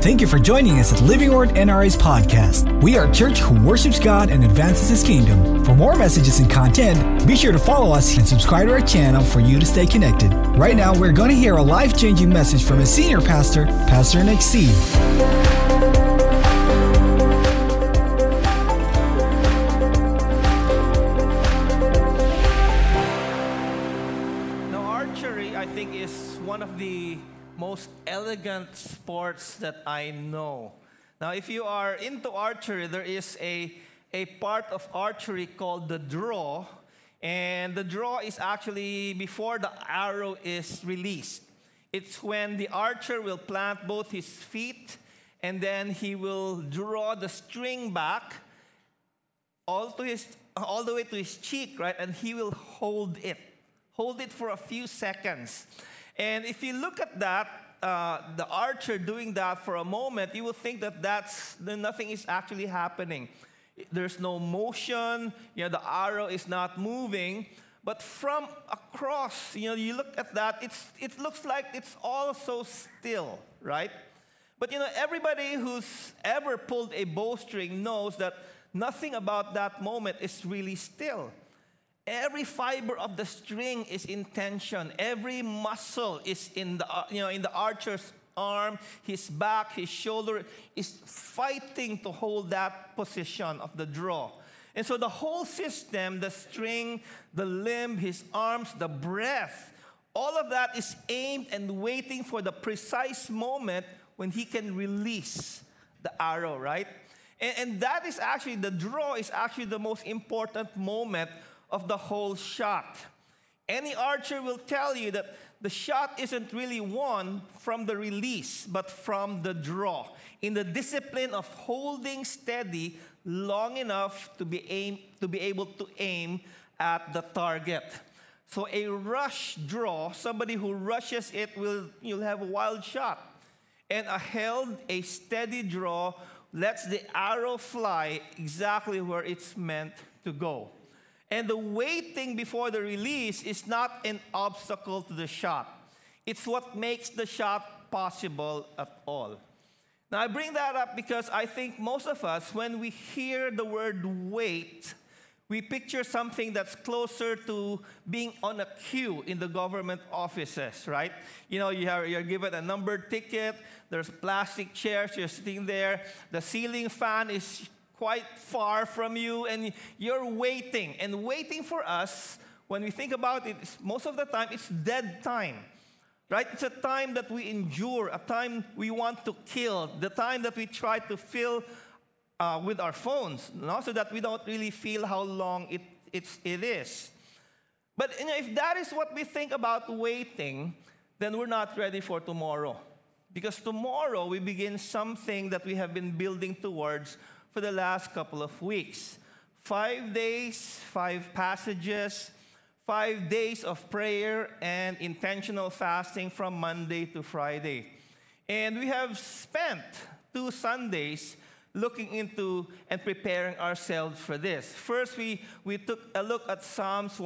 Thank you for joining us at Living Word NRA's podcast. We are a church who worships God and advances His kingdom. For more messages and content, be sure to follow us and subscribe to our channel for you to stay connected. Right now, we're going to hear a life-changing message from a senior pastor, Pastor Nick C. Now, archery, I think, is one of the most elegant sports that I know. Now, if you are into archery, there is a part of archery called the draw, and the draw is actually before the arrow is released. It's when the archer will plant both his feet, and then he will draw the string back all the way to his cheek, right? And he will hold it for a few seconds. And if you look at that, the archer doing that for a moment, you will think that nothing is actually happening. There's no motion, the arrow is not moving. But from across, you look at that, it looks like it's all so still, right? But everybody who's ever pulled a bowstring knows that nothing about that moment is really still. Every fiber of the string is in tension. Every muscle is in the archer's arm, his back, his shoulder is fighting to hold that position of the draw. And so the whole system, the string, the limb, his arms, the breath, all of that is aimed and waiting for the precise moment when he can release the arrow, right? And that is actually, the draw is actually the most important moment of the whole shot. Any archer will tell you that the shot isn't really won from the release, but from the draw. In the discipline of holding steady long enough to be able to aim at the target. So a rush draw, somebody who rushes it, you'll have a wild shot. And a steady draw lets the arrow fly exactly where it's meant to go. And the waiting before the release is not an obstacle to the shot. It's what makes the shot possible at all. Now, I bring that up because I think most of us, when we hear the word wait, we picture something that's closer to being on a queue in the government offices, right? You're given a numbered ticket, there's plastic chairs, you're sitting there, the ceiling fan is quite far from you, and you're waiting. And waiting for us, when we think about it, most of the time, it's dead time, right? It's a time that we endure, a time we want to kill, the time that we try to fill with our phones, so that we don't really feel how long it is. But if that is what we think about waiting, then we're not ready for tomorrow. Because tomorrow, we begin something that we have been building towards for the last couple of weeks. 5 days, 5 passages, 5 days of prayer and intentional fasting from Monday to Friday. And we have spent 2 Sundays looking into and preparing ourselves for this. First, we took a look at Psalms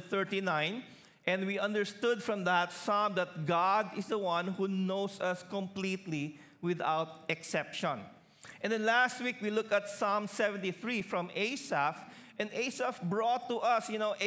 139, and we understood from that psalm that God is the one who knows us completely without exception. And then last week, we looked at Psalm 73 from Asaph. And Asaph brought to us,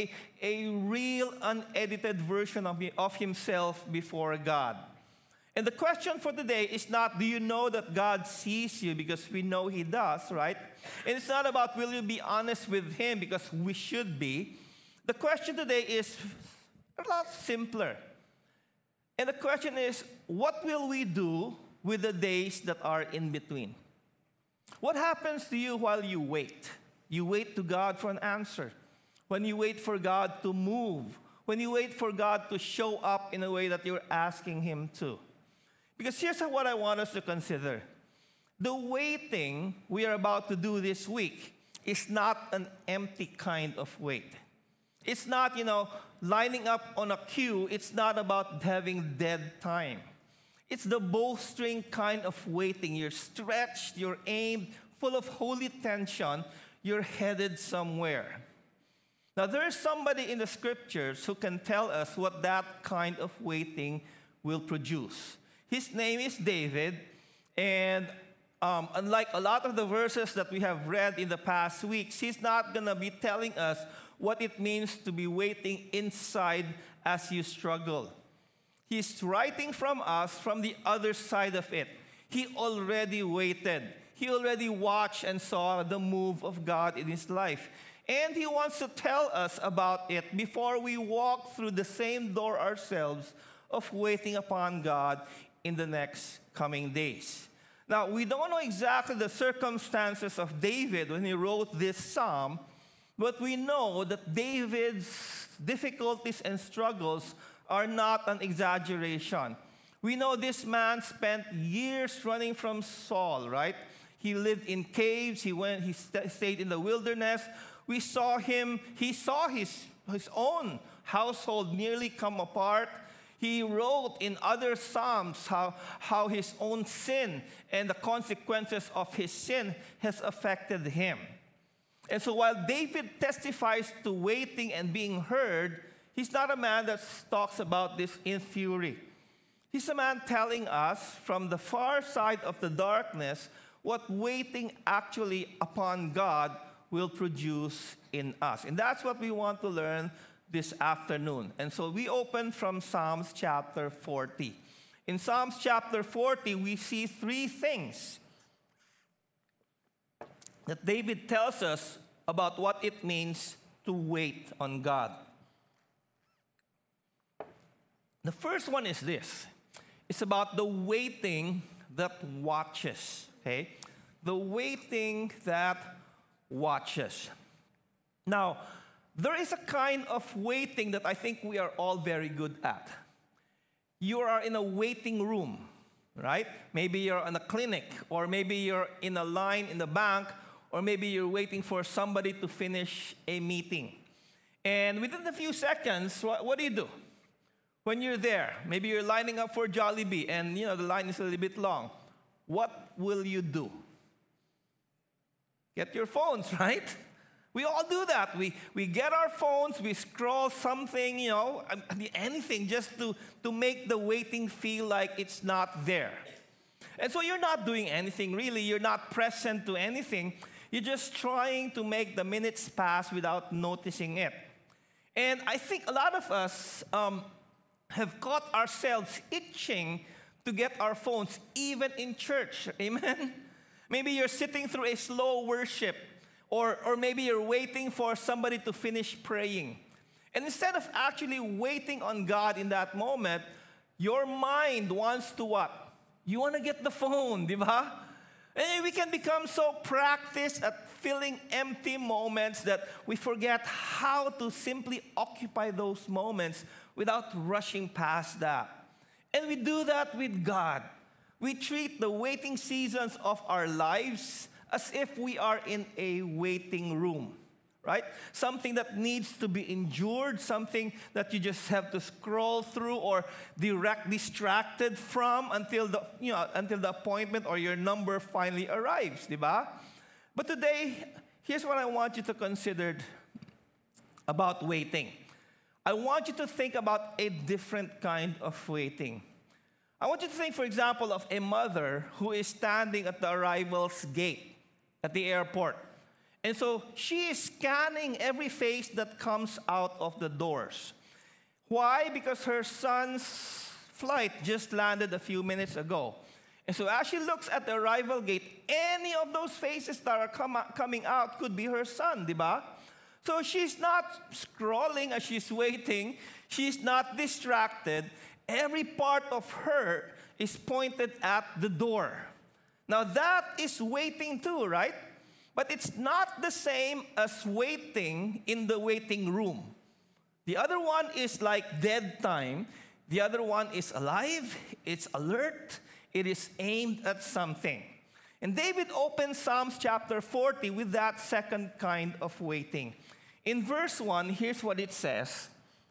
a real unedited version of himself before God. And the question for today is not, do you know that God sees you? Because we know He does, right? And it's not about, will you be honest with Him? Because we should be. The question today is a lot simpler. And the question is, what will we do with the days that are in between? What happens to you while you wait? You wait to God for an answer. When you wait for God to move. When you wait for God to show up in a way that you're asking Him to. Because here's what I want us to consider. The waiting we are about to do this week is not an empty kind of wait. It's not, lining up on a queue. It's not about having dead time. It's the bowstring kind of waiting. You're stretched, you're aimed, full of holy tension. You're headed somewhere. Now, there is somebody in the scriptures who can tell us what that kind of waiting will produce. His name is David, And unlike a lot of the verses that we have read in the past weeks, he's not going to be telling us what it means to be waiting inside as you struggle. He's writing from us from the other side of it. He already waited. He already watched and saw the move of God in his life. And he wants to tell us about it before we walk through the same door ourselves of waiting upon God in the next coming days. Now, we don't know exactly the circumstances of David when he wrote this psalm, but we know that David's difficulties and struggles are not an exaggeration. We know this man spent years running from Saul, right? He lived in caves, he stayed in the wilderness. He saw his own household nearly come apart. He wrote in other Psalms how his own sin and the consequences of his sin has affected him. And so while David testifies to waiting and being heard, he's not a man that talks about this in theory. He's a man telling us from the far side of the darkness what waiting actually upon God will produce in us. And that's what we want to learn this afternoon. And so we open from Psalms chapter 40. In Psalms chapter 40, we see three things that David tells us about what it means to wait on God. The first one is this. It's about the waiting that watches, okay? The waiting that watches. Now, there is a kind of waiting that I think we are all very good at. You are in a waiting room, right? Maybe you're in a clinic, or maybe you're in a line in the bank, or maybe you're waiting for somebody to finish a meeting. And within a few seconds, what do? When you're there, maybe you're lining up for Jollibee, and the line is a little bit long. What will you do? Get your phones, right? We all do that. We get our phones, we scroll something, anything just to make the waiting feel like it's not there. And so you're not doing anything really. You're not present to anything. You're just trying to make the minutes pass without noticing it. And I think a lot of us have caught ourselves itching to get our phones, even in church. Amen? Maybe you're sitting through a slow worship, or maybe you're waiting for somebody to finish praying. And instead of actually waiting on God in that moment, your mind wants to what? You want to get the phone, di ba? And we can become so practiced at filling empty moments that we forget how to simply occupy those moments without rushing past that. And we do that with God. We treat the waiting seasons of our lives as if we are in a waiting room, right? Something that needs to be endured, something that you just have to scroll through or distracted from until the appointment or your number finally arrives, di ba? But today, here's what I want you to consider about waiting. I want you to think about a different kind of waiting. I want you to think, for example, of a mother who is standing at the arrival's gate at the airport. And so she is scanning every face that comes out of the doors. Why? Because her son's flight just landed a few minutes ago. And so as she looks at the arrival gate, any of those faces that are coming out could be her son, di ba? So she's not scrolling as she's waiting. She's not distracted. Every part of her is pointed at the door. Now that is waiting too, right? But it's not the same as waiting in the waiting room. The other one is like dead time. The other one is alive, it's alert, it is aimed at something. And David opens Psalms chapter 40 with that second kind of waiting. In verse 1, here's what it says.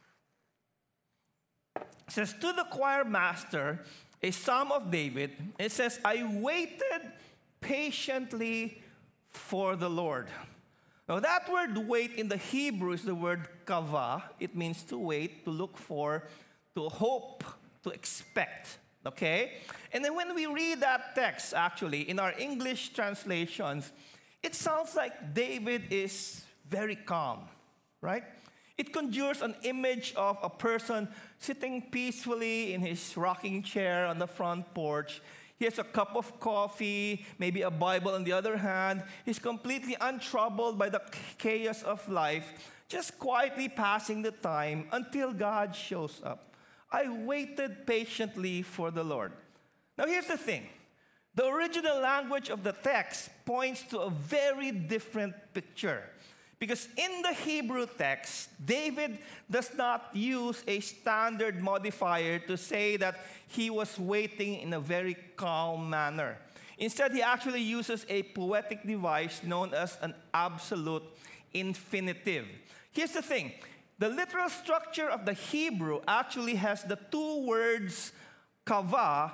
It says, to the choir master, a psalm of David, it says, I waited patiently for the Lord. Now that word wait in the Hebrew is the word kava. It means to wait, to look for, to hope, to expect. Okay? And then when we read that text, actually, in our English translations, it sounds like David is very calm, right? It conjures an image of a person sitting peacefully in his rocking chair on the front porch. He has a cup of coffee, maybe a Bible on the other hand. He's completely untroubled by the chaos of life, just quietly passing the time until God shows up. I waited patiently for the Lord. Now here's the thing. The original language of the text points to a very different picture. Because in the Hebrew text, David does not use a standard modifier to say that he was waiting in a very calm manner. Instead, he actually uses a poetic device known as an absolute infinitive. Here's the thing. The literal structure of the Hebrew actually has the two words kava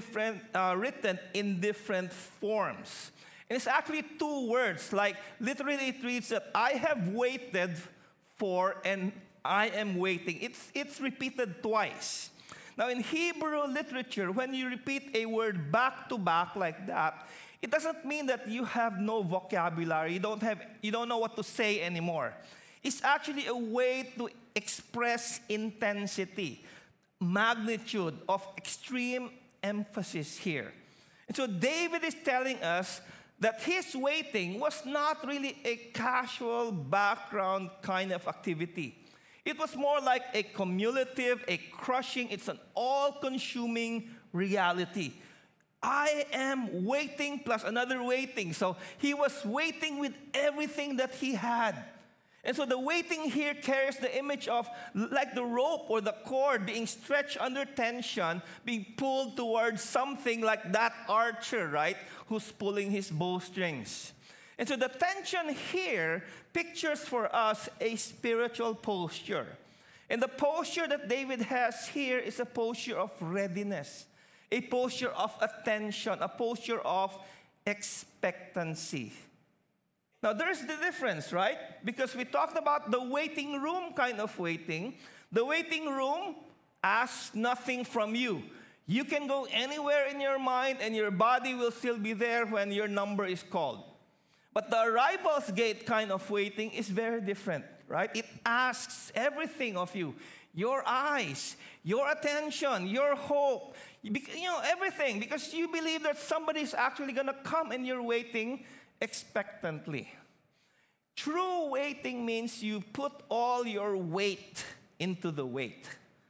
written in different forms. And it's actually two words, like literally it reads that I have waited for and I am waiting. It's repeated twice. Now in Hebrew literature, when you repeat a word back to back like that, it doesn't mean that you have no vocabulary, you don't know what to say anymore. It's actually a way to express intensity, magnitude of extreme emphasis here. And so David is telling us that his waiting was not really a casual background kind of activity. It was more like a cumulative, a crushing, it's an all-consuming reality. I am waiting plus another waiting. So he was waiting with everything that he had. And so the waiting here carries the image of like the rope or the cord being stretched under tension, being pulled towards something like that archer, right, who's pulling his bowstrings. And so the tension here pictures for us a spiritual posture. And the posture that David has here is a posture of readiness, a posture of attention, a posture of expectancy. Now, there's the difference, right? Because we talked about the waiting room kind of waiting. The waiting room asks nothing from you. You can go anywhere in your mind and your body will still be there when your number is called. But the arrival's gate kind of waiting is very different, right? It asks everything of you. Your eyes, your attention, your hope, everything. Because you believe that somebody's actually going to come and you're waiting expectantly. True waiting means you put all your weight into the wait.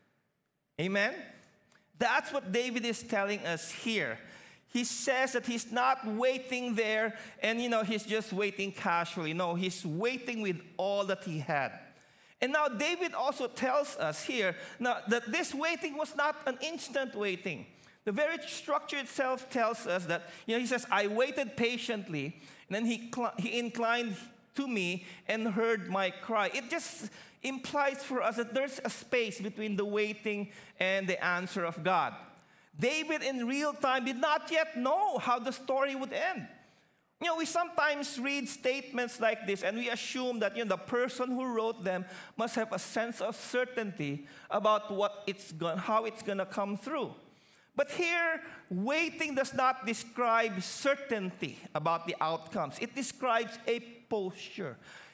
Amen? That's what David is telling us here. He says that he's not waiting there and, he's just waiting casually. No, he's waiting with all that he had. And now David also tells us here now that this waiting was not an instant waiting. The very structure itself tells us that, he says, I waited patiently, and then he inclined to me and heard my cry. It just implies for us that there's a space between the waiting and the answer of God. David in real time did not yet know how the story would end. We sometimes read statements like this and we assume that the person who wrote them must have a sense of certainty about how it's going to come through. But here, waiting does not describe certainty about the outcomes. It describes a posture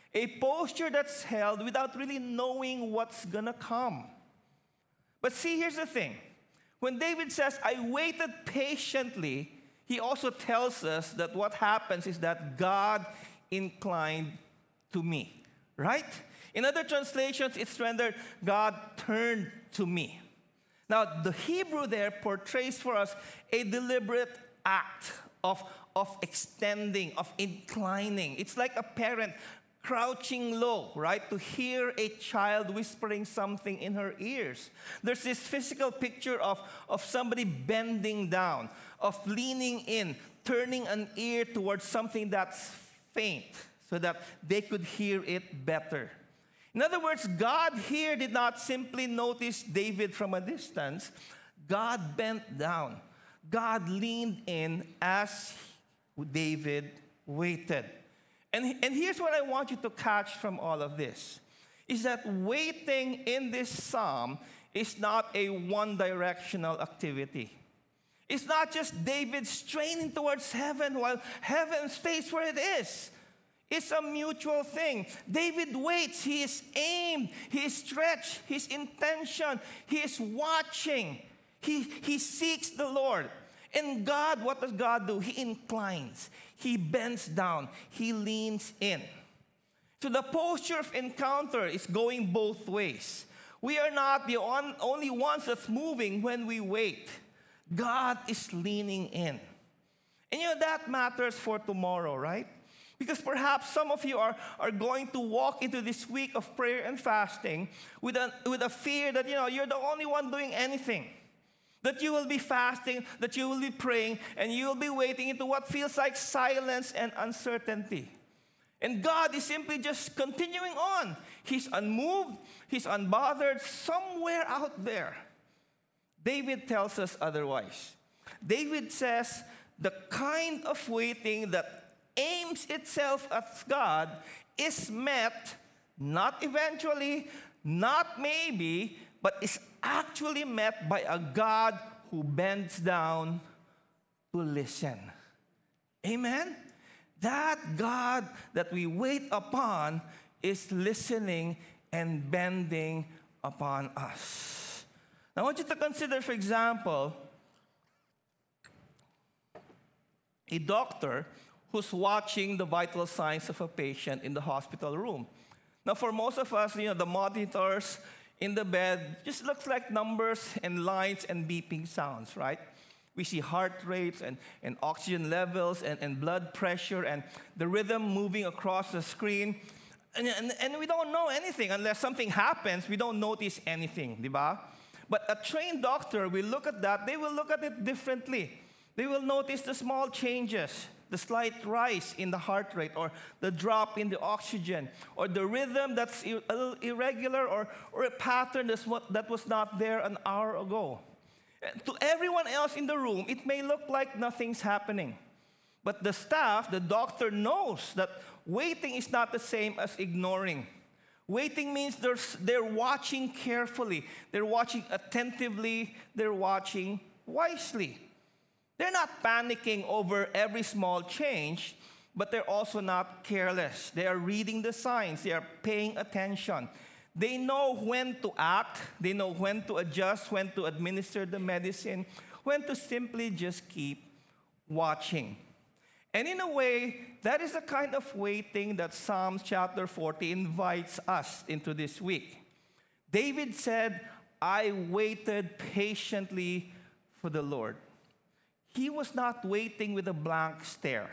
that's held without really knowing what's going to come. But see, here's the thing. When David says, I waited patiently, he also tells us that what happens is that God inclined to me, right? In other translations, it's rendered, God turned to me. Now, the Hebrew there portrays for us a deliberate act of extending, of inclining. It's like a parent crouching low, right, to hear a child whispering something in her ears. There's this physical picture of somebody bending down, of leaning in, turning an ear towards something that's faint so that they could hear it better. In other words, God here did not simply notice David from a distance. God bent down. God leaned in as David waited. And here's what I want you to catch from all of this, is that waiting in this psalm is not a one-directional activity. It's not just David straining towards heaven while heaven stays where it is. It's a mutual thing. David waits. He is aimed. He is stretched. His intention. He is watching. He seeks the Lord. And God, what does God do? He inclines. He bends down. He leans in. So the posture of encounter is going both ways. We are not the only ones that's moving when we wait. God is leaning in. And that matters for tomorrow, right? Because perhaps some of you are going to walk into this week of prayer and fasting with a fear that, you're the only one doing anything. That you will be fasting, that you will be praying, and you will be waiting into what feels like silence and uncertainty. And God is simply just continuing on. He's unmoved, He's unbothered, somewhere out there. David tells us otherwise. David says, the kind of waiting that aims itself at God is met, not eventually, not maybe, but is actually met by a God who bends down to listen. Amen? That God that we wait upon is listening and bending upon us. Now, I want you to consider, for example, a doctor who's watching the vital signs of a patient in the hospital room. Now, for most of us, the monitors in the bed just looks like numbers and lines and beeping sounds, right? We see heart rates and oxygen levels and blood pressure and the rhythm moving across the screen. And we don't know anything. Unless something happens, we don't notice anything, di ba? But a trained doctor will look at that. They will look at it differently. They will notice the small changes, the slight rise in the heart rate, or the drop in the oxygen, or the rhythm that's a little irregular, or a pattern that was not there an hour ago. To everyone else in the room, it may look like nothing's happening. But the staff, the doctor, knows that waiting is not the same as ignoring. Waiting means they're watching carefully, they're watching attentively, they're watching wisely. They're not panicking over every small change, but they're also not careless. They are reading the signs. They are paying attention. They know when to act. They know when to adjust, when to administer the medicine, when to simply just keep watching. And in a way, that is the kind of waiting that Psalms chapter 40 invites us into this week. David said, I waited patiently for the Lord. He was not waiting with a blank stare.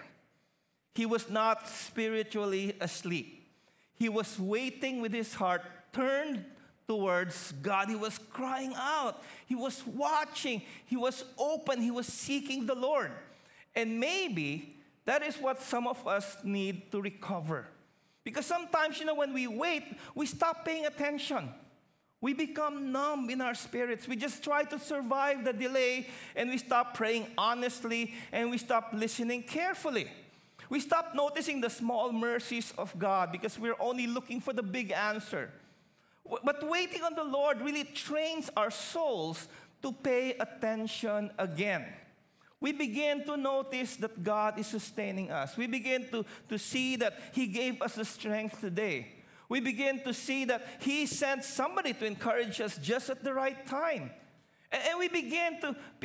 He was not spiritually asleep. He was waiting with his heart turned towards God. He was crying out. He was watching. He was open. He was seeking the Lord. And maybe that is what some of us need to recover. Because sometimes, when we wait, we stop paying attention. We become numb in our spirits. We just try to survive the delay, and we stop praying honestly, and we stop listening carefully. We stop noticing the small mercies of God because we're only looking for the big answer. But waiting on the Lord really trains our souls to pay attention again. We begin to notice that God is sustaining us. We begin to see that He gave us the strength today. We begin to see that He sent somebody to encourage us just at the right time. And we begin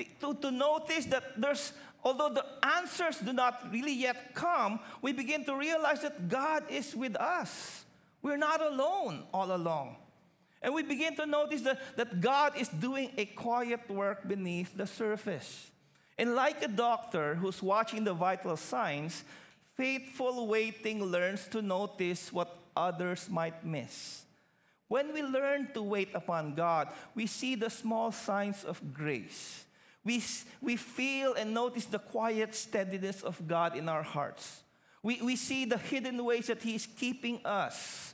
to notice that although the answers do not really yet come, we begin to realize that God is with us. We're not alone all along. And we begin to notice that God is doing a quiet work beneath the surface. And like a doctor who's watching the vital signs, faithful waiting learns to notice what others might miss. When we learn to wait upon God, we see the small signs of grace. We feel and notice the quiet steadiness of God in our hearts. We see the hidden ways that He is keeping us.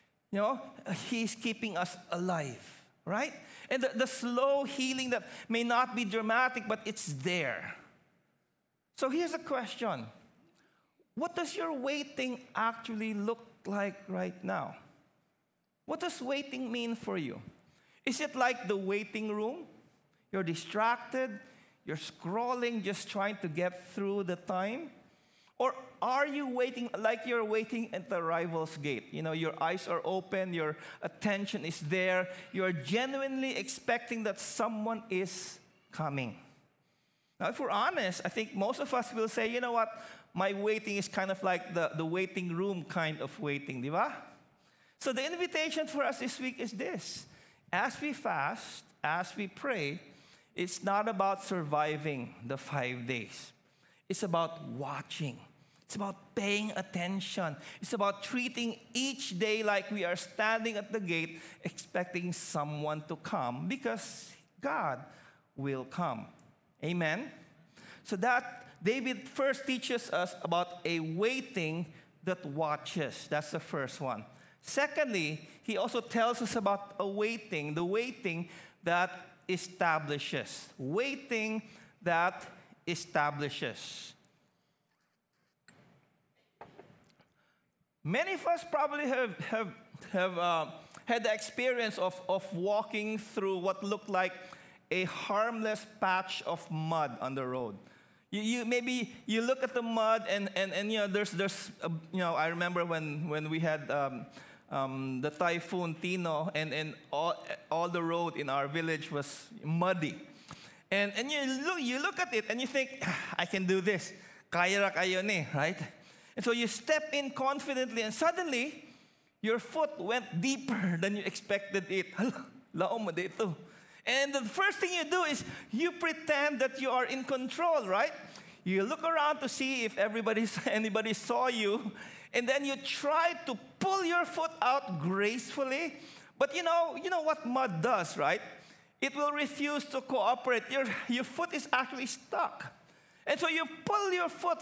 He is keeping us alive, right? And the slow healing that may not be dramatic, but it's there. So here's a question. What does your waiting actually look like right now? What does waiting mean for you? Is it like the waiting room? You're distracted, You're scrolling, just trying to get through the time? Or are you waiting like you're waiting at the arrival's gate? You know, your eyes are open, your attention is there. You're genuinely expecting that someone is coming. Now, if we're honest, I think most of us will say, you know what? My waiting is kind of like the waiting room kind of waiting, di ba? So the invitation for us this week is this. As we fast, as we pray, it's not about surviving the 5 days. It's about watching. It's about paying attention. It's about treating each day like we are standing at the gate expecting someone to come because God will come. Amen? So that David first teaches us about a waiting that watches. That's the first one. Secondly, he also tells us about a waiting, the waiting that establishes. Waiting that establishes. Many of us probably have had the experience of walking through what looked like a harmless patch of mud on the road. Maybe you look at the mud and you know there's you know, I remember when we had the typhoon Tino and all the road in our village was muddy. And you look at it and you think, I can do this. Kaya ra kayo ni, right? And so you step in confidently and suddenly your foot went deeper than you expected it. Laom mo dito. And the first thing you do is you pretend that you are in control, right? You look around to see if anybody saw you, and then you try to pull your foot out gracefully. But you know what mud does, right? It will refuse to cooperate. Your foot is actually stuck. And so you pull your foot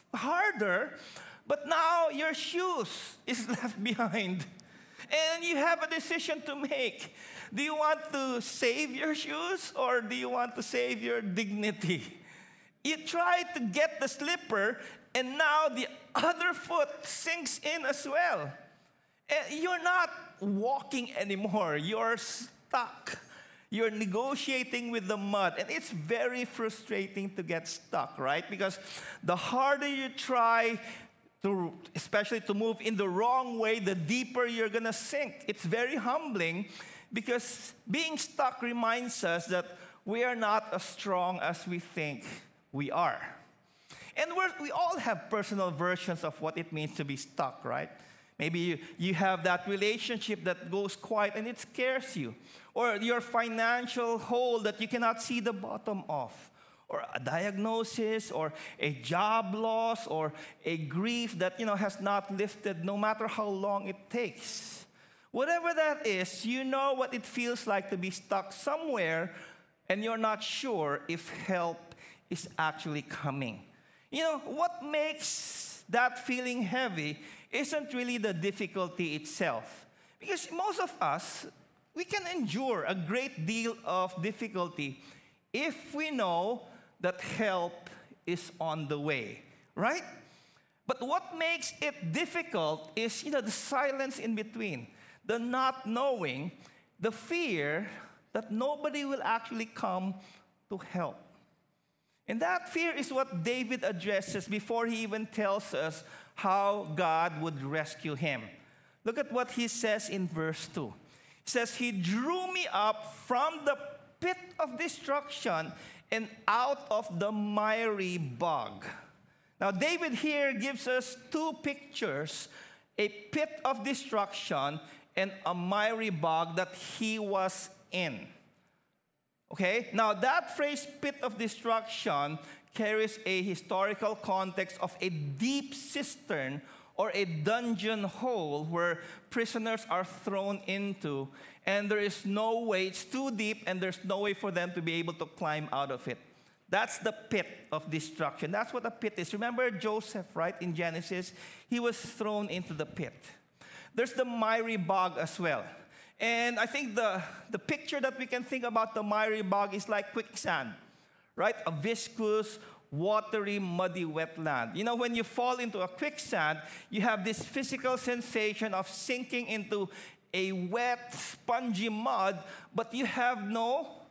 harder, but now your shoes is left behind. And you have a decision to make. Do you want to save your shoes or do you want to save your dignity? You try to get the slipper and now the other foot sinks in as well. And you're not walking anymore. You're stuck. You're negotiating with the mud. And it's very frustrating to get stuck, right? Because the harder you try especially to move in the wrong way, the deeper you're going to sink. It's very humbling because being stuck reminds us that we are not as strong as we think we are. And we all have personal versions of what it means to be stuck, right? Maybe you have that relationship that goes quiet and it scares you. Or your financial hole that you cannot see the bottom of. Or a diagnosis, or a job loss, or a grief that has not lifted no matter how long it takes. Whatever that is, you know what it feels like to be stuck somewhere and you're not sure if help is actually coming. What makes that feeling heavy isn't really the difficulty itself. Because most of us, we can endure a great deal of difficulty if we know that help is on the way, right? But what makes it difficult is, the silence in between, the not knowing, the fear that nobody will actually come to help. And that fear is what David addresses before he even tells us how God would rescue him. Look at what he says in verse 2. He says, "He drew me up from the pit of destruction and out of the miry bog." Now, David here gives us two pictures, a pit of destruction and a miry bog that he was in. Okay? Now, that phrase, pit of destruction, carries a historical context of a deep cistern or a dungeon hole where prisoners are thrown into, and there is no way, it's too deep, and there's no way for them to be able to climb out of it. That's the pit of destruction. That's what a pit is. Remember Joseph, right, in Genesis? He was thrown into the pit. There's the miry bog as well. And I think the picture that we can think about the miry bog is like quicksand, right? A viscous, watery, muddy wetland. When you fall into a quicksand, you have this physical sensation of sinking into a wet, spongy mud, but you have no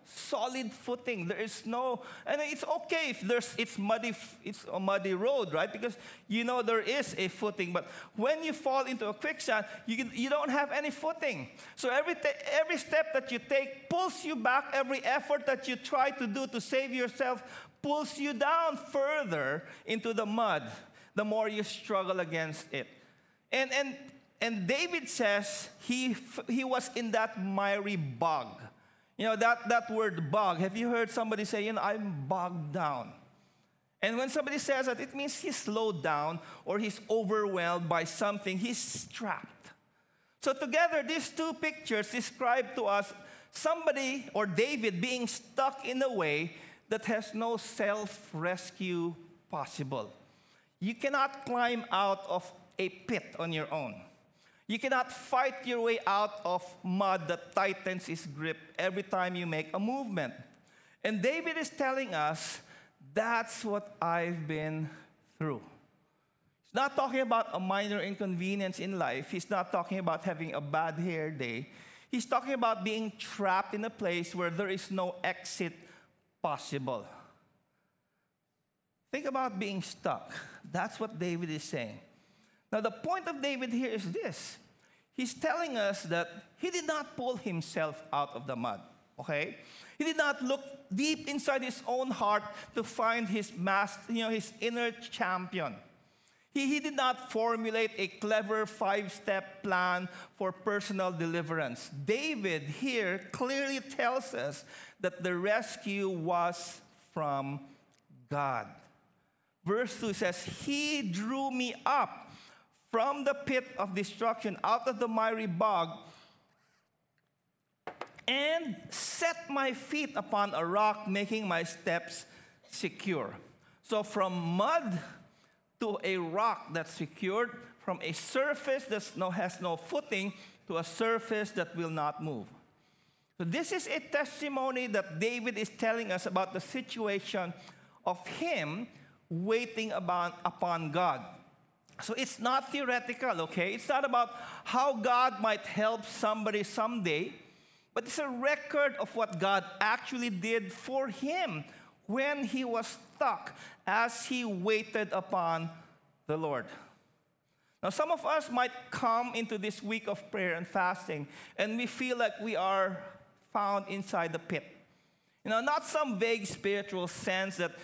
solid footing. There is no, and it's okay if it's a muddy road, right? Because you know there is a footing. But when you fall into a quicksand, you don't have any footing. So every step that you take pulls you back. Every effort that you try to do to save yourself pulls you down further into the mud. The more you struggle against it, and David says he was in that miry bog. You know, that word bog. Have you heard somebody say, I'm bogged down? And when somebody says that, it means he's slowed down or he's overwhelmed by something. He's trapped. So together, these two pictures describe to us somebody or David being stuck in a way that has no self-rescue possible. You cannot climb out of a pit on your own. You cannot fight your way out of mud that tightens its grip every time you make a movement. And David is telling us, that's what I've been through. He's not talking about a minor inconvenience in life. He's not talking about having a bad hair day. He's talking about being trapped in a place where there is no exit possible. Think about being stuck. That's what David is saying. Now, the point of David here is this. He's telling us that he did not pull himself out of the mud, okay? He did not look deep inside his own heart to find his his inner champion. He did not formulate a clever 5-step plan for personal deliverance. David here clearly tells us that the rescue was from God. Verse 2 says, He drew me up from the pit of destruction, out of the miry bog, and set my feet upon a rock, making my steps secure. So from mud to a rock that's secured, from a surface that has no footing to a surface that will not move. So this is a testimony that David is telling us about the situation of him waiting upon God. So it's not theoretical, okay? It's not about how God might help somebody someday, but it's a record of what God actually did for him when he was stuck as he waited upon the Lord. Now, some of us might come into this week of prayer and fasting, and we feel like we are found inside the pit. Not some vague spiritual sense that,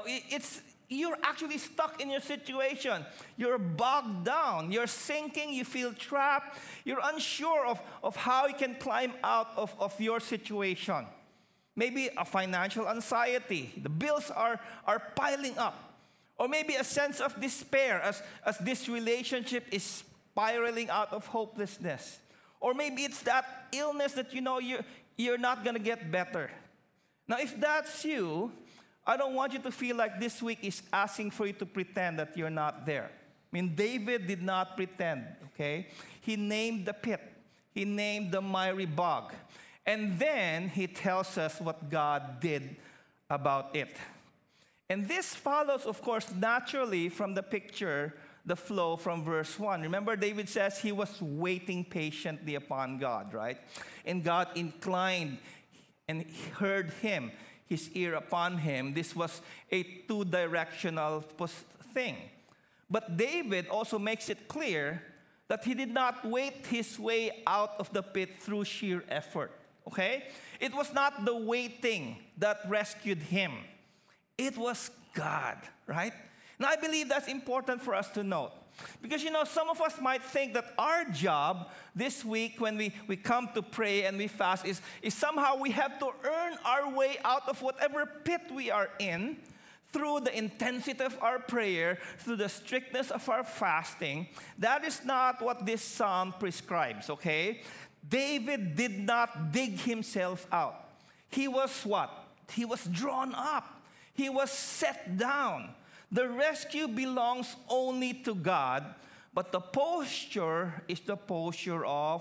you're actually stuck in your situation. You're bogged down. You're sinking. You feel trapped. You're unsure of how you can climb out of your situation. Maybe a financial anxiety. The bills are piling up. Or maybe a sense of despair as this relationship is spiraling out of hopelessness. Or maybe it's that illness that you're not going to get better. Now, if that's you, I don't want you to feel like this week is asking for you to pretend that you're not there. David did not pretend, okay? He named the pit. He named the miry bog. And then he tells us what God did about it. And this follows, of course, naturally from the picture, the flow from verse 1. Remember, David says he was waiting patiently upon God, right? And God inclined and heard him. His ear upon him. This was a two-directional thing. But David also makes it clear that he did not wait his way out of the pit through sheer effort. Okay? It was not the waiting that rescued him. It was God, right? Now, I believe that's important for us to note. Because, some of us might think that our job this week when we come to pray and we fast is somehow we have to earn our way out of whatever pit we are in through the intensity of our prayer, through the strictness of our fasting. That is not what this psalm prescribes, okay? David did not dig himself out. He was what? He was drawn up. He was set down. The rescue belongs only to God, but the posture is the posture of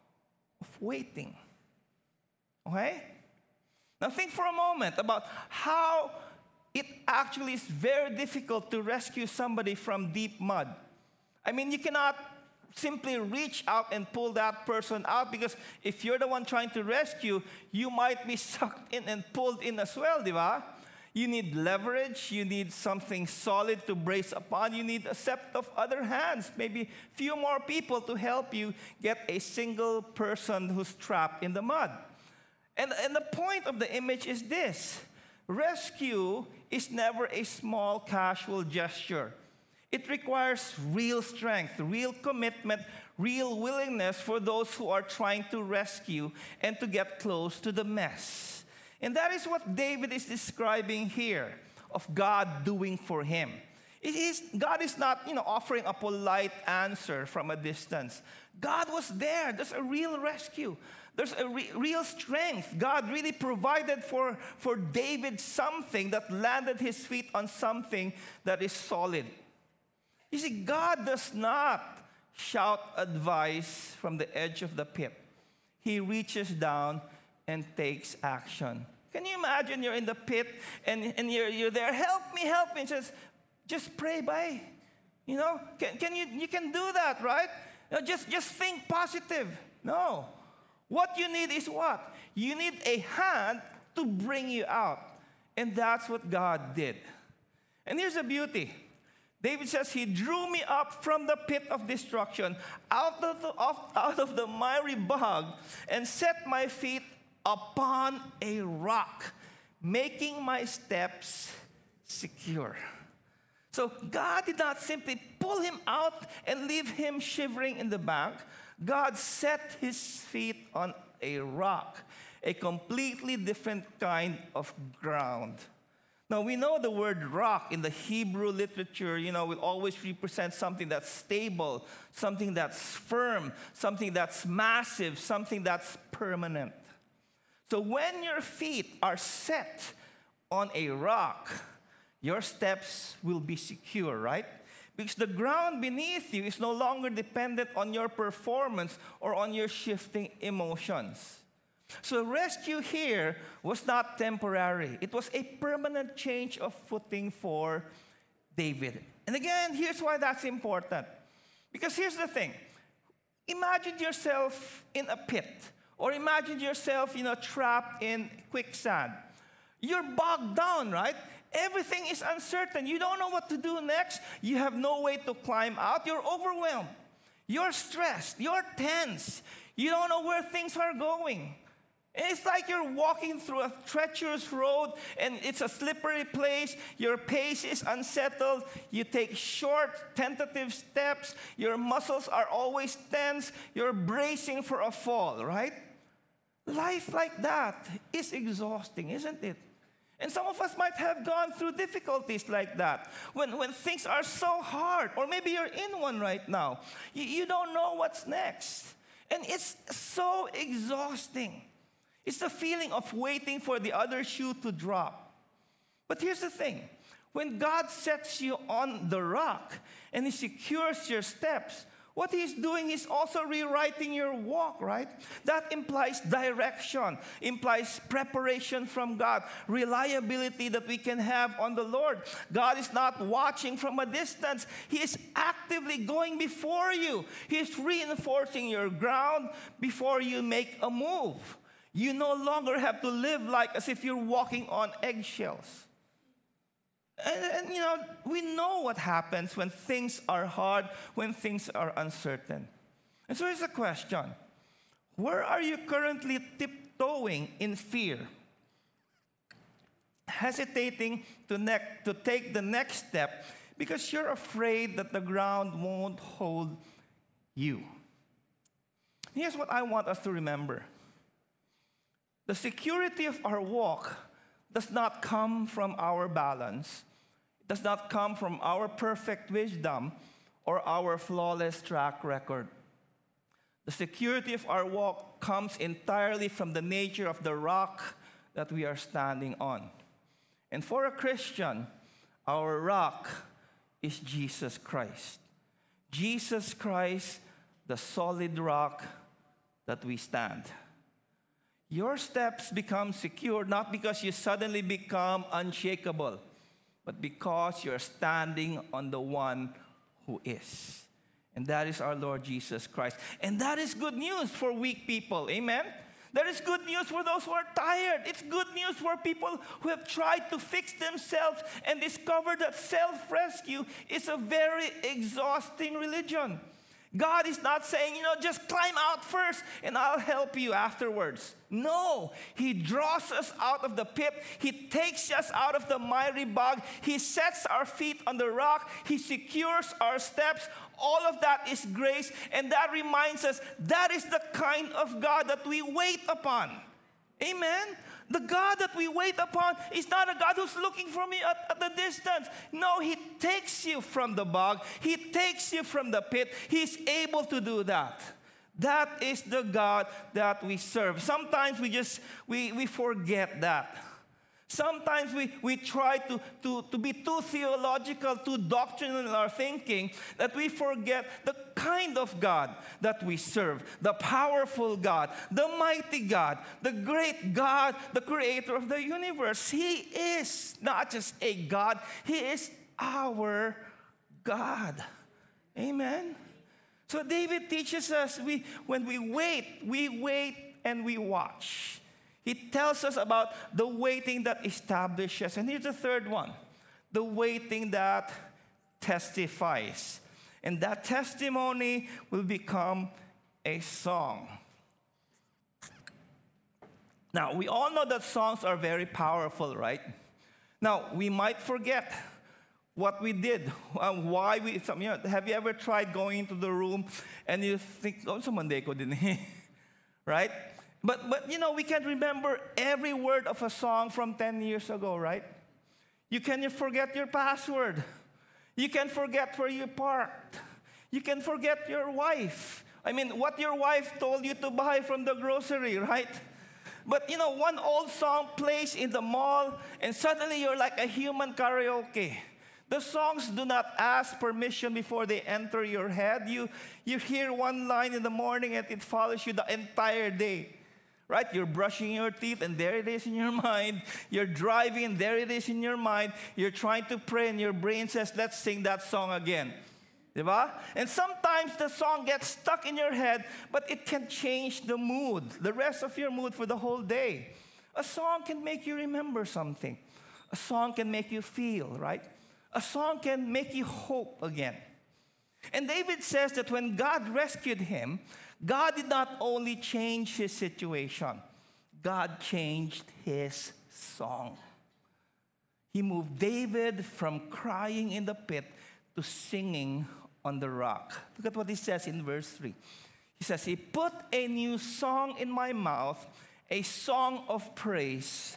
waiting. Okay? Now think for a moment about how it actually is very difficult to rescue somebody from deep mud. You cannot simply reach out and pull that person out, because if you're the one trying to rescue, you might be sucked in and pulled in as well, di ba? You need leverage. You need something solid to brace upon. You need a set of other hands, maybe few more people to help you get a single person who's trapped in the mud. And the point of the image is this: rescue is never a small, casual gesture. It requires real strength, real commitment, real willingness for those who are trying to rescue and to get close to the mess. And that is what David is describing here of God doing for him. God is not, offering a polite answer from a distance. God was there. There's a real rescue. There's a real strength. God really provided for David something that landed his feet on something that is solid. You see, God does not shout advice from the edge of the pit. He reaches down and takes action. Can you imagine you're in the pit and you're there, help me, and says, just pray, bye. You can do that, right? Just think positive. No. What you need is what? You need a hand to bring you out. And that's what God did. And here's the beauty. David says, he drew me up from the pit of destruction, out of the miry bog, and set my feet upon a rock, making my steps secure. So God did not simply pull him out and leave him shivering in the bank. God set his feet on a rock, a completely different kind of ground. Now, we know the word rock in the Hebrew literature, will always represent something that's stable, something that's firm, something that's massive, something that's permanent. So when your feet are set on a rock, your steps will be secure, right? Because the ground beneath you is no longer dependent on your performance or on your shifting emotions. So rescue here was not temporary. It was a permanent change of footing for David. And again, here's why that's important. Because here's the thing. Imagine yourself in a pit. Or imagine yourself, trapped in quicksand. You're bogged down, right? Everything is uncertain. You don't know what to do next. You have no way to climb out. You're overwhelmed. You're stressed. You're tense. You don't know where things are going. And it's like you're walking through a treacherous road and it's a slippery place. Your pace is unsettled. You take short, tentative steps. Your muscles are always tense. You're bracing for a fall, right? Life like that is exhausting, isn't it? And some of us might have gone through difficulties like that. When things are so hard, or maybe you're in one right now. You don't know what's next. And it's so exhausting. It's the feeling of waiting for the other shoe to drop. But here's the thing. When God sets you on the rock and He secures your steps, what He's doing is also rewriting your walk, right? That implies direction, implies preparation from God, reliability that we can have on the Lord. God is not watching from a distance. He is actively going before you. He is reinforcing your ground before you make a move. You no longer have to live as if you're walking on eggshells. And we know what happens when things are hard, when things are uncertain. And so here's a question. Where are you currently tiptoeing in fear? Hesitating to take the next step because you're afraid that the ground won't hold you. Here's what I want us to remember. The security of our walk does not come from our balance. It does not come from our perfect wisdom or our flawless track record. The security of our walk comes entirely from the nature of the rock that we are standing on. And for a Christian, our rock is Jesus Christ. Jesus Christ, the solid rock that we stand. Your steps become secure not because you suddenly become unshakable, but because you're standing on the one who is. And that is our Lord Jesus Christ. And that is good news for weak people. Amen? That is good news for those who are tired. It's good news for people who have tried to fix themselves and discovered that self-rescue is a very exhausting religion. God is not saying, just climb out first and I'll help you afterwards. No, He draws us out of the pit. He takes us out of the miry bog. He sets our feet on the rock. He secures our steps. All of that is grace, and that reminds us that is the kind of God that we wait upon. Amen? The God that we wait upon is not a God who's looking for me at the distance. No, He takes you from the bog. He takes you from the pit. He's able to do that. That is the God that we serve. Sometimes we forget that. Sometimes we try to be too theological, too doctrinal in our thinking, that we forget the kind of God that we serve, the powerful God, the mighty God, the great God, the creator of the universe. He is not just a God, He is our God. Amen? So David teaches us when we wait and we watch. He tells us about the waiting that establishes. And here's the third one, the waiting that testifies. And that testimony will become a song. Now, we all know that songs are very powerful, right? Now, we might forget what we did, why we, have you ever tried going into the room and you think, sa Monday ko din eh, right? But we can remember every word of a song from 10 years ago, right? You can forget your password. You can forget where you parked. You can forget your wife. What your wife told you to buy from the grocery, right? But one old song plays in the mall and suddenly you're like a human karaoke. The songs do not ask permission before they enter your head. You hear one line in the morning and it follows you the entire day. Right? You're brushing your teeth and there it is in your mind. You're driving and there it is in your mind. You're trying to pray and your brain says, let's sing that song again. Diba? And sometimes the song gets stuck in your head, but it can change the mood, the rest of your mood for the whole day. A song can make you remember something. A song can make you feel, right? A song can make you hope again. And David says that when God rescued him, God did not only change his situation, God changed his song. He moved David from crying in the pit to singing on the rock. Look at what he says in verse 3. He says, He put a new song in my mouth, a song of praise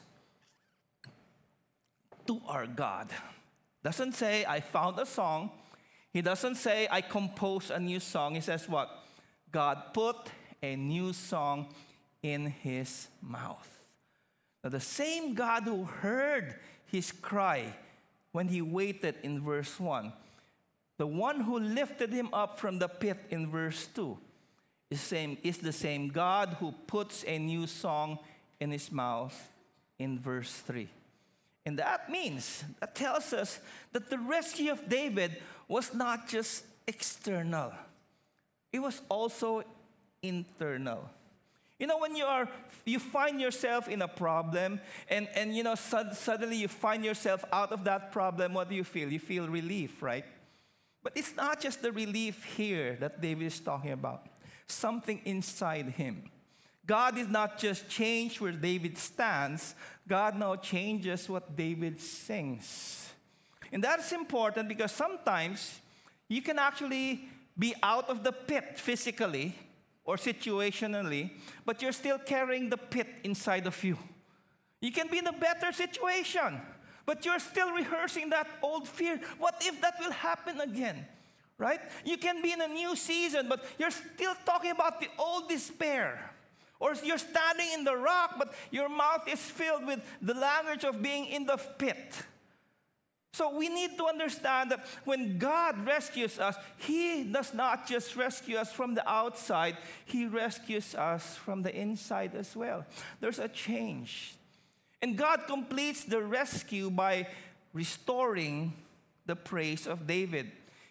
to our God. Doesn't say, I found a song. He doesn't say, I composed a new song. He says what? God put a new song in his mouth. Now, the same God who heard his cry when he waited in verse 1, the one who lifted him up from the pit in verse 2, is the same God who puts a new song in his mouth in verse 3. And that tells us that the rescue of David was not just external. It was also internal. When you find yourself in a problem and suddenly you find yourself out of that problem, what do you feel? You feel relief, right? But it's not just the relief here that David is talking about. Something inside him. God did not just change where David stands. God now changes what David sings. And that's important because sometimes you can actually be out of the pit physically or situationally, but you're still carrying the pit inside of you. You can be in a better situation, but you're still rehearsing that old fear. What if that will happen again? Right? You can be in a new season, but you're still talking about the old despair. Or you're standing in the rock, but your mouth is filled with the language of being in the pit. So we need to understand that when God rescues us, He does not just rescue us from the outside, He rescues us from the inside as well. There's a change. And God completes the rescue by restoring the praise of David.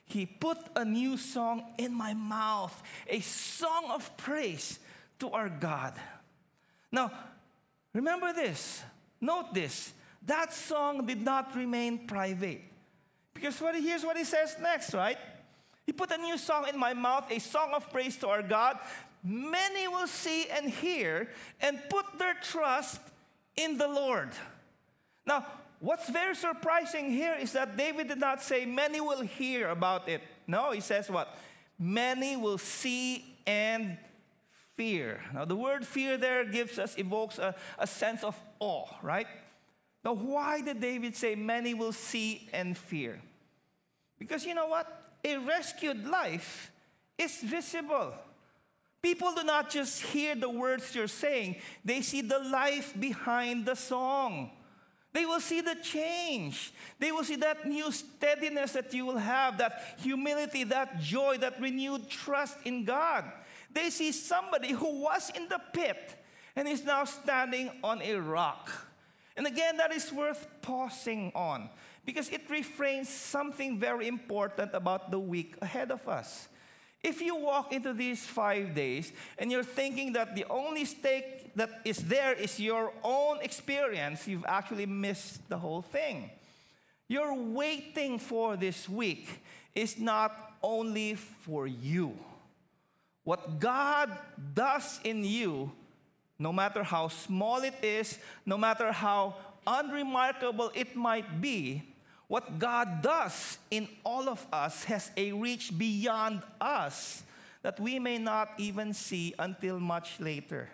He put a new song in my mouth, a song of praise to our God. Now, remember this. Note this. That song did not remain private. Because here's what he says next, right? He put a new song in my mouth, a song of praise to our God. Many will see and hear and put their trust in the Lord. Now, what's very surprising here is that David did not say many will hear about it. No, he says what? Many will see and fear. Now, the word fear there evokes a sense of awe, right? Now, why did David say many will see and fear? Because you know what? A rescued life is visible. People do not just hear the words you're saying, they see the life behind the song. They will see the change. They will see that new steadiness that you will have, that humility, that joy, that renewed trust in God. They see somebody who was in the pit and is now standing on a rock. And again, that is worth pausing on because it refrains something very important about the week ahead of us. If you walk into these 5 days and you're thinking that the only stake that is there is your own experience, you've actually missed the whole thing. Your waiting for this week is not only for you. What God does in you, no matter how small it is, no matter how unremarkable it might be, what God does in all of us has a reach beyond us that we may not even see until much later.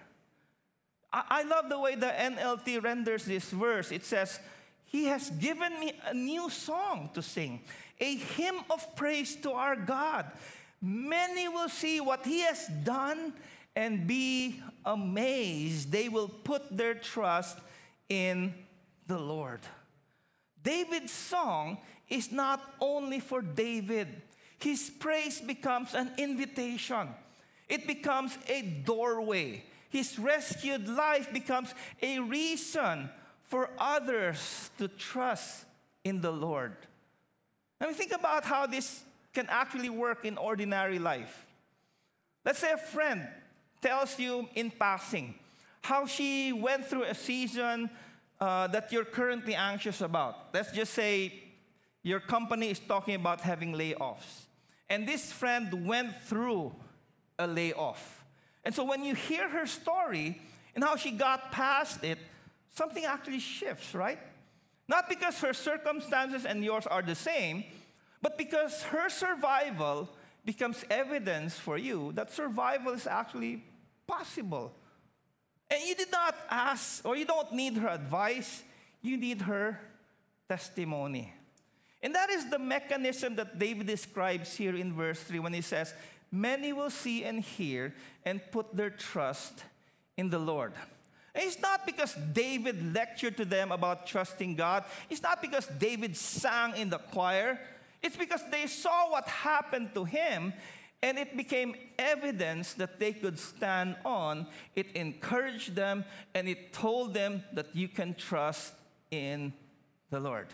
I love the way the NLT renders this verse. It says, He has given me a new song to sing, a hymn of praise to our God. Many will see what He has done and be amazed. They will put their trust in the Lord. David's song is not only for David. His praise becomes an invitation. It becomes a doorway. His rescued life becomes a reason for others to trust in the Lord. I mean, think about how this can actually work in ordinary life. Let's say a friend tells you in passing how she went through a season that you're currently anxious about. Let's just say your company is talking about having layoffs. And this friend went through a layoff. And so when you hear her story and how she got past it, something actually shifts, right? Not because her circumstances and yours are the same, but because her survival becomes evidence for you that survival is actually possible. And you did not ask, or you don't need her advice, you need her testimony. And that is the mechanism that David describes here in verse 3 when he says, many will see and hear and put their trust in the Lord. And it's not because David lectured to them about trusting God. It's not because David sang in the choir. It's because they saw what happened to him and it became evidence that they could stand on. It encouraged them, and it told them that you can trust in the Lord.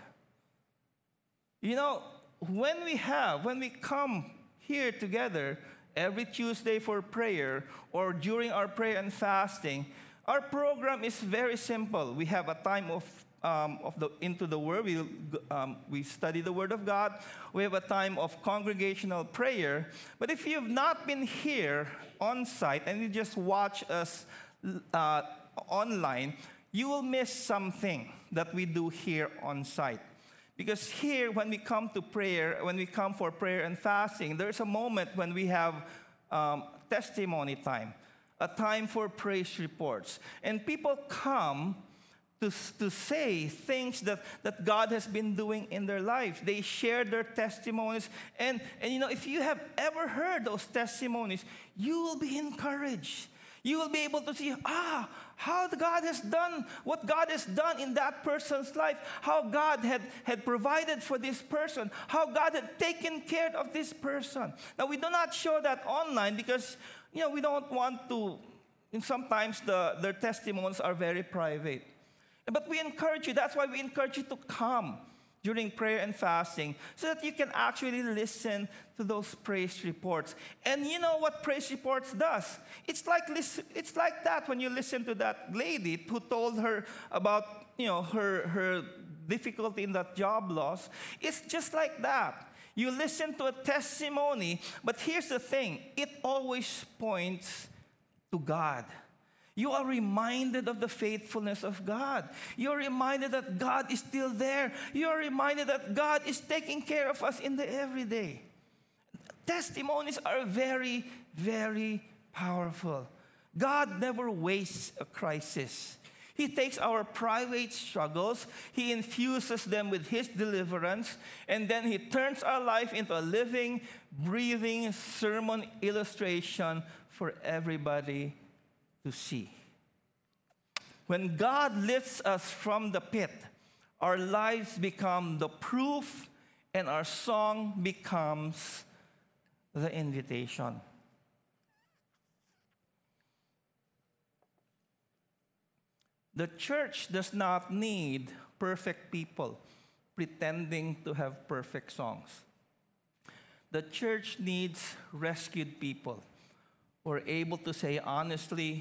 You know, when we come here together every Tuesday for prayer or during our prayer and fasting, our program is very simple. We have a time into the Word. We study the Word of God. We have a time of congregational prayer. But if you've not been here on site and you just watch us online, you will miss something that we do here on site. Because here, when we come to prayer, when we come for prayer and fasting, there's a moment when we have testimony time, a time for praise reports. And people come to say things that God has been doing in their lives. They share their testimonies. And you know, if you have ever heard those testimonies, you will be encouraged. You will be able to see, how God has done, what God has done in that person's life, how God had provided for this person, how God had taken care of this person. Now, we do not show that online because, you know, we don't want to, and sometimes their testimonies are very private. But we encourage you, that's why we encourage you to come during prayer and fasting so that you can actually listen to those praise reports. And you know what praise reports does? It's like that when you listen to that lady who told her about, her difficulty in that job loss. It's just like that. You listen to a testimony, but here's the thing. It always points to God. You are reminded of the faithfulness of God. You're reminded that God is still there. You're reminded that God is taking care of us in the everyday. Testimonies are very, very powerful. God never wastes a crisis. He takes our private struggles, He infuses them with His deliverance, and then He turns our life into a living, breathing sermon illustration for everybody to see. When God lifts us from the pit, our lives become the proof and our song becomes the invitation. The church does not need perfect people pretending to have perfect songs. The church needs rescued people who are able to say honestly,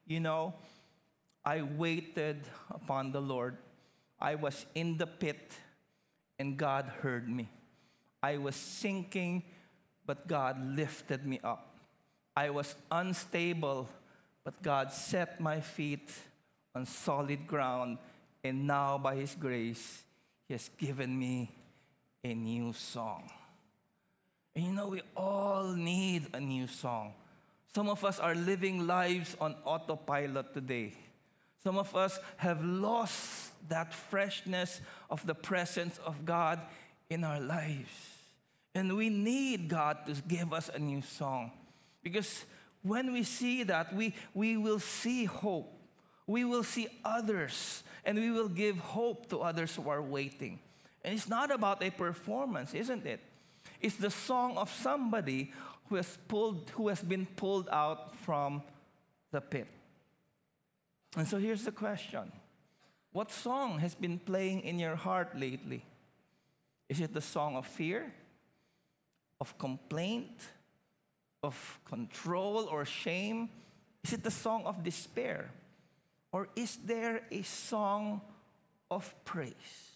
I waited upon the Lord. I was in the pit and God heard me. I was sinking, but God lifted me up. I was unstable, but God set my feet on solid ground, and now by His grace, He has given me a new song. And we all need a new song. Some of us are living lives on autopilot today. Some of us have lost that freshness of the presence of God in our lives. And we need God to give us a new song. Because when we see that, we will see hope. We will see others, and we will give hope to others who are waiting. And it's not about a performance, isn't it? It's the song of somebody who has been pulled out from the pit. And so here's the question. What song has been playing in your heart lately? Is it the song of fear, of complaint, of control or shame? Is it the song of despair? Or is there a song of praise?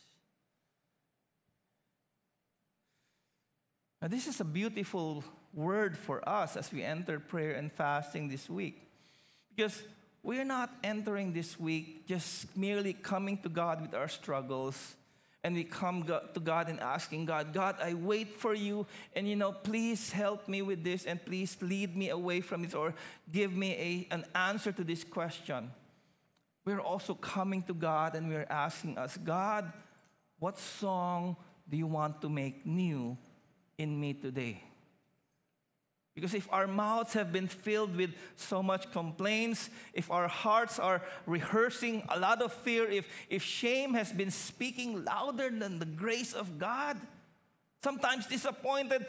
Now, this is a beautiful word for us as we enter prayer and fasting this week. Because we're not entering this week just merely coming to God with our struggles, and we come to God and asking God, I wait for you, and please help me with this, and please lead me away from this, or give me an answer to this question. We're also coming to God and we're asking us, God, what song do you want to make new in me today? Because if our mouths have been filled with so much complaints, if our hearts are rehearsing a lot of fear, if shame has been speaking louder than the grace of God, sometimes disappointment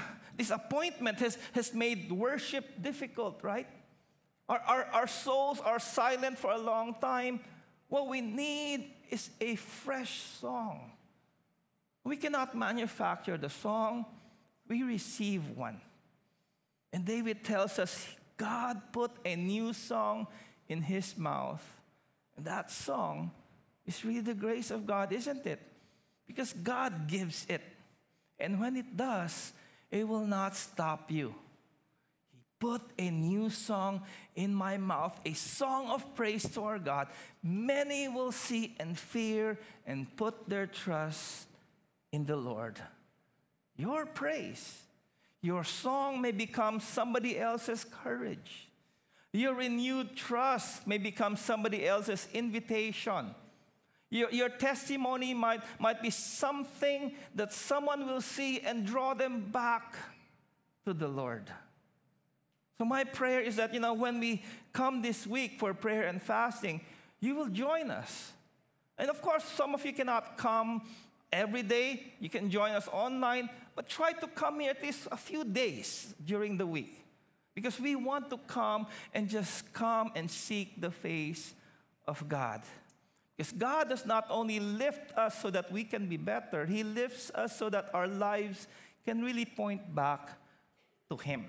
has made worship difficult, right? Our souls are silent for a long time. What we need is a fresh song. We cannot manufacture the song. We receive one. And David tells us God put a new song in his mouth. And that song is really the grace of God, isn't it? Because God gives it. And when it does, it will not stop you. Put a new song in my mouth, a song of praise to our God. Many will see and fear and put their trust in the Lord. Your praise, your song may become somebody else's courage. Your renewed trust may become somebody else's invitation. Your testimony might be something that someone will see and draw them back to the Lord. So my prayer is that, when we come this week for prayer and fasting, you will join us. And of course, some of you cannot come every day. You can join us online, but try to come here at least a few days during the week. Because we want to come and just come and seek the face of God. Because God does not only lift us so that we can be better, He lifts us so that our lives can really point back to Him.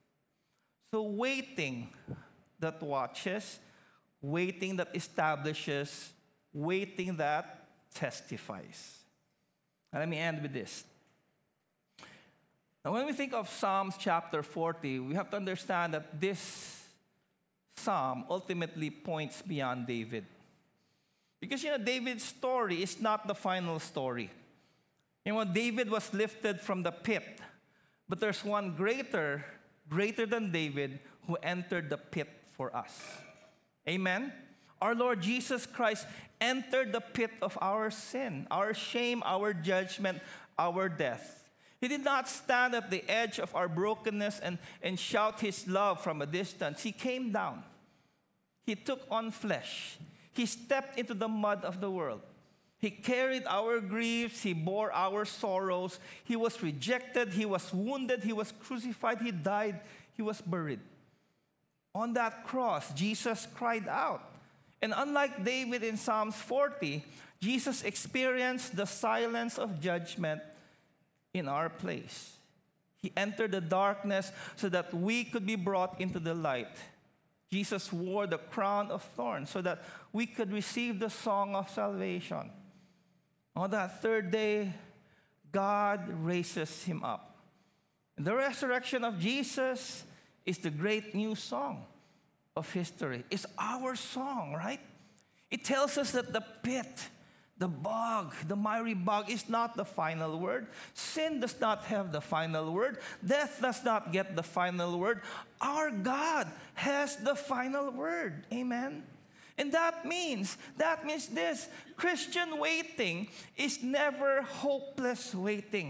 So waiting that watches, waiting that establishes, waiting that testifies. And let me end with this. Now, when we think of Psalms chapter 40, we have to understand that this psalm ultimately points beyond David. Because, David's story is not the final story. David was lifted from the pit. But there's one greater than David, who entered the pit for us. Amen? Our Lord Jesus Christ entered the pit of our sin, our shame, our judgment, our death. He did not stand at the edge of our brokenness and shout His love from a distance. He came down. He took on flesh. He stepped into the mud of the world. He carried our griefs. He bore our sorrows. He was rejected. He was wounded. He was crucified. He died. He was buried. On that cross, Jesus cried out. And unlike David in Psalms 40, Jesus experienced the silence of judgment in our place. He entered the darkness so that we could be brought into the light. Jesus wore the crown of thorns so that we could receive the song of salvation. On that third day, God raises Him up. And the resurrection of Jesus is the great new song of history. It's our song, right? It tells us that the pit, the bog, the miry bog is not the final word. Sin does not have the final word. Death does not get the final word. Our God has the final word. Amen? And that means this: Christian waiting is never hopeless waiting.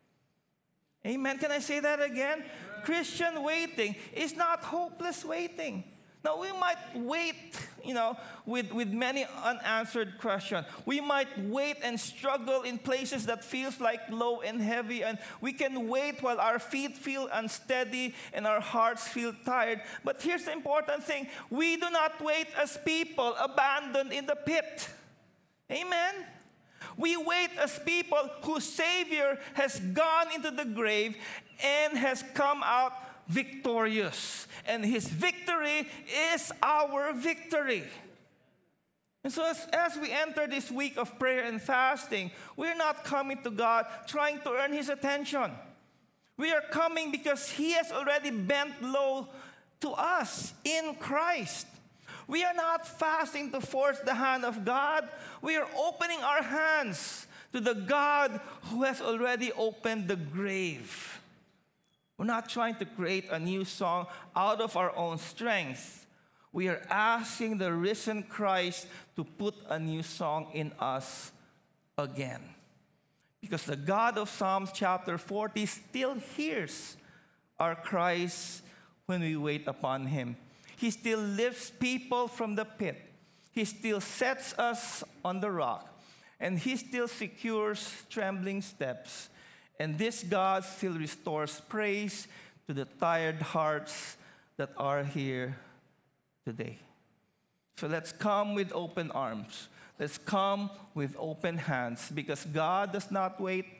Amen? Can I say that again? Christian waiting is not hopeless waiting. Now, we might wait, with many unanswered questions. We might wait and struggle in places that feels like low and heavy. And we can wait while our feet feel unsteady and our hearts feel tired. But here's the important thing. We do not wait as people abandoned in the pit. Amen? We wait as people whose Savior has gone into the grave and has come out victorious. And His victory is our victory. And so as we enter this week of prayer and fasting, we're not coming to God trying to earn His attention. We are coming because He has already bent low to us in Christ. We are not fasting to force the hand of God. We are opening our hands to the God who has already opened the grave. We're not trying to create a new song out of our own strength. We are asking the risen Christ to put a new song in us again. Because the God of Psalms chapter 40 still hears our cries when we wait upon Him. He still lifts people from the pit. He still sets us on the rock. And He still secures trembling steps. And this God still restores praise to the tired hearts that are here today. So let's come with open arms. Let's come with open hands, because God does not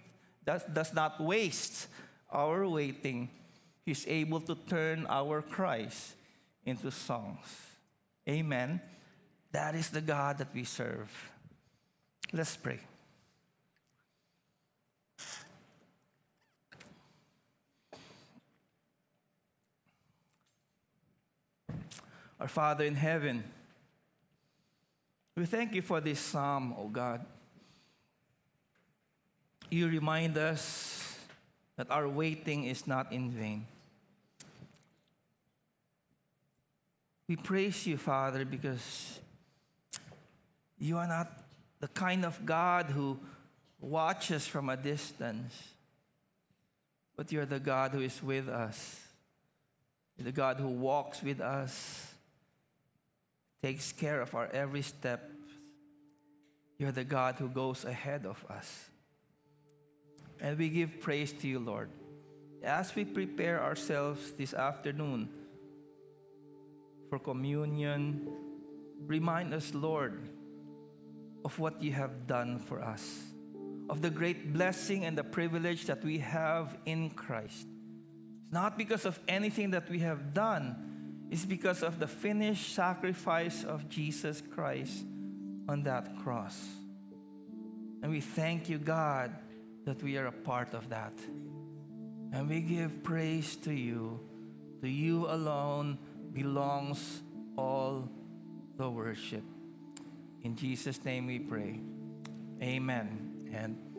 waste our waiting. He's able to turn our cries into songs. Amen. That is the God that we serve. Let's pray. Our Father in heaven, we thank You for this psalm, O God. You remind us that our waiting is not in vain. We praise You, Father, because You are not the kind of God who watches from a distance, but You're the God who is with us. You're the God who walks with us, takes care of our every step. You're the God who goes ahead of us. And we give praise to You, Lord. As we prepare ourselves this afternoon for communion, remind us, Lord, of what you have done for us, of the great blessing and the privilege that we have in Christ. It's not because of anything that we have done. It's because of the finished sacrifice of Jesus Christ on that cross. And we thank you, God, that we are a part of that. And we give praise to you. To you alone belongs all the worship. In Jesus' name we pray. Amen and